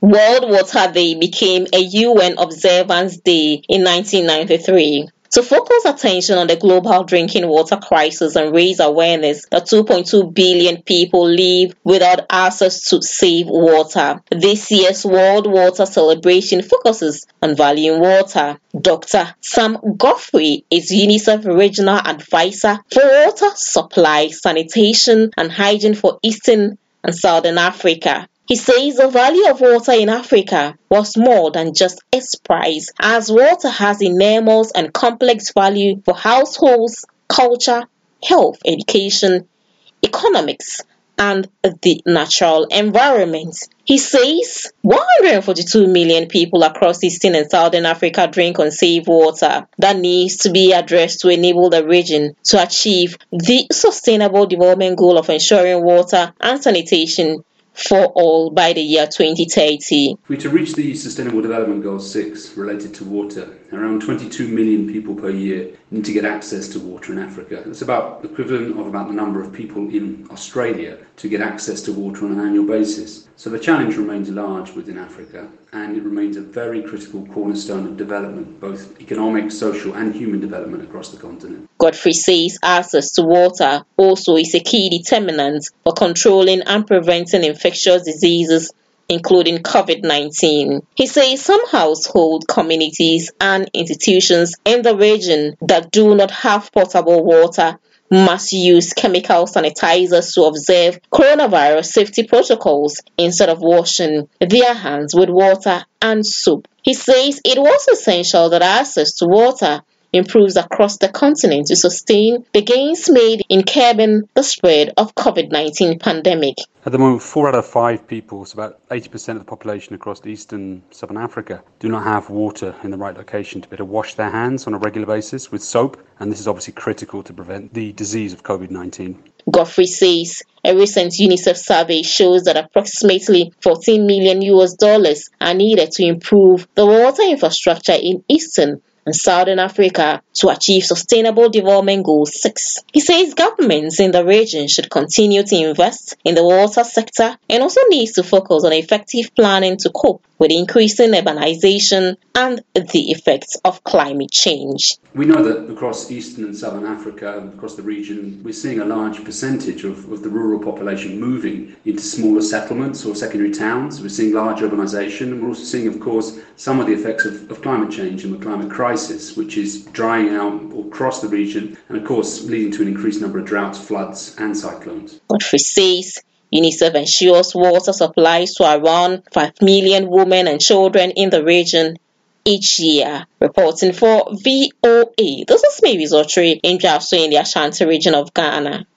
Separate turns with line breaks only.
World Water Day became a UN Observance Day in 1993 to focus attention on the global drinking water crisis and raise awareness that 2.2 billion people live without access to safe water. This year's World Water Celebration focuses on valuing water. Dr. Sam Godfrey is UNICEF Regional Advisor for Water Supply, Sanitation and Hygiene for Eastern and Southern Africa. He says the value of water in Africa was more than just its price, as water has enormous and complex value for households, culture, health, education, economics, and the natural environment. He says 142 million people across Eastern and Southern Africa drink unsafe water that needs to be addressed to enable the region to achieve the Sustainable Development Goal of ensuring water and sanitation for all by the year 2030.
To reach the Sustainable Development Goal 6 related to water, around 22 million people per year need to get access to water in Africa. That's about the equivalent of about the number of people in Australia to get access to water on an annual basis. So the challenge remains large within Africa, and it remains a very critical cornerstone of development, both economic, social and human development across the continent.
Godfrey says access to water also is a key determinant for controlling and preventing infectious diseases, including COVID-19. He says some household, communities and institutions in the region that do not have potable water must use chemical sanitizers to observe coronavirus safety protocols instead of washing their hands with water and soap. He says it was essential that access to water improves across the continent to sustain the gains made in curbing the spread of COVID-19 pandemic.
At the moment, 4 out of 5 people, so about 80% of the population across Eastern Southern Africa, do not have water in the right location to be able to wash their hands on a regular basis with soap, and this is obviously critical to prevent the disease of COVID-19.
Godfrey says a recent UNICEF survey shows that approximately $14 million are needed to improve the water infrastructure in Eastern and Southern Africa to achieve Sustainable Development Goal 6. He says governments in the region should continue to invest in the water sector and also needs to focus on effective planning to cope with increasing urbanization and the effects of climate change.
We know that across Eastern and Southern Africa, across the region, we're seeing a large percentage of the rural population moving into smaller settlements or secondary towns. We're seeing large urbanization, and we're also seeing, of course, some of the effects of climate change and the climate crisis, which is drying out across the region and, of course, leading to an increased number of droughts, floods and cyclones.
Godfrey says UNICEF ensures water supplies to around 5 million women and children in the region each year. Reporting for VOA, this is Mavis Otri in the Ashanti region of Ghana.